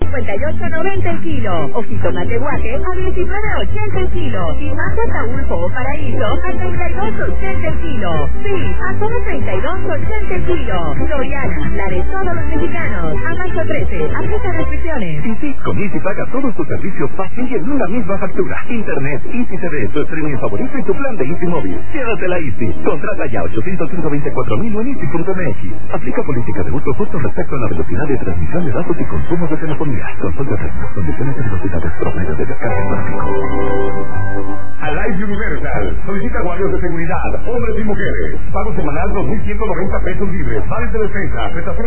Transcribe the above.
58.90 el kilo. O jitomate guaje a 19.80 el kilo. Y mango Ataulfo o Paraíso a 32.80 el kilo. Sí, a solo 32.80 el kilo. Soriana, la de todos los mexicanos. A marzo 13, aplica restricciones. Y sí, con Easy paga todos tus servicios fácil y en una misma factura. Internet, Easy TV, tu streaming favorito y tu plan de Easy Móvil. Llévatela Easy. Contrata ya 805-24.000 o en Easy.mx. Aplica política de uso justo respecto a la velocidad de transmisión de datos y consumo de telefonía. Consulta términos, condiciones y velocidades promedio de descarga en gráfico. Alive Universal solicita guardias de seguridad, hombres y mujeres. Pago semanal 2.190 pesos libres. Vales de defensa, prestaciones